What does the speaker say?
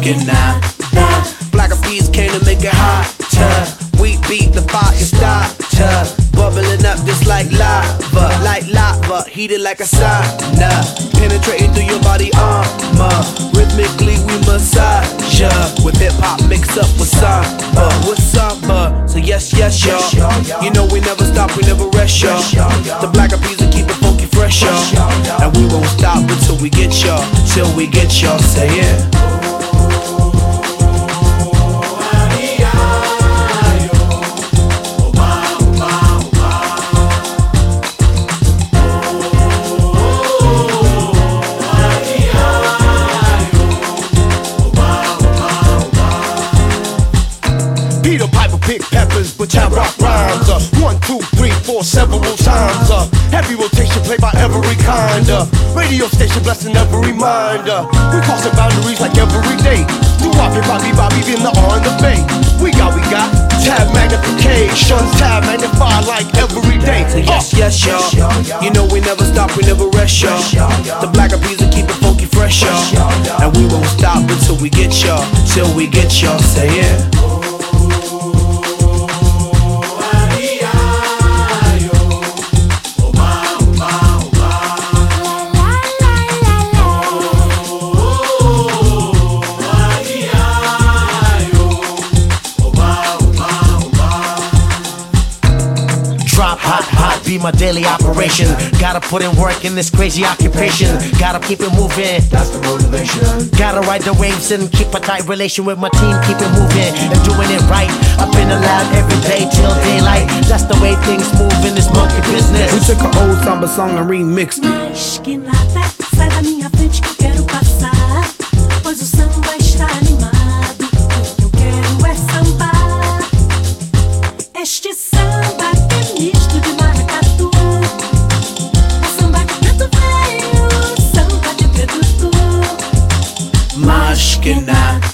que nada. Black Eyed Peas came to make it hotter. We beat the fire starter, bubbling up just like lava, heated like a sauna, penetrating through your body armor. Rhythmically we massage ya, with hip hop mixed up with samba. So yes, y'all. You know we never stop, we never rest, y'all. The Black Eyed Peas will keep it funky fresh, y'all. And we won't stop until we get y'all, till we get y'all. Say it. Peter Piper pick peppers, but I rock rhymes. 1, 2, 3, 4, several times. Heavy rotation played by every kind. Radio station blessing every mind. We crossing boundaries like every day. Do Bobby, in the on the bay. We got tab magnification, tab magnify like every day. So yes, y'all. You know we never stop, we never rest, y'all. The Black Eyed Peas will keep it funky fresh, y'all. And we won't stop until we get y'all, till we get y'all. Say it. Drop hot, be my daily operation. Gotta put in work in this crazy occupation. Gotta keep it moving, that's the motivation. Gotta ride the waves and keep a tight relation with my team. Keep it moving and doing it right. Up in the lab every day till daylight. That's the way things move in this monkey business. We took an old samba song and remixed it. Mais que nada, sai da minha frente que eu quero passar. Pois o samba está animado. O que eu quero é sambar. Este samba é misto de maracatu. O samba de preto veio, samba de preto tu. Mais que nada.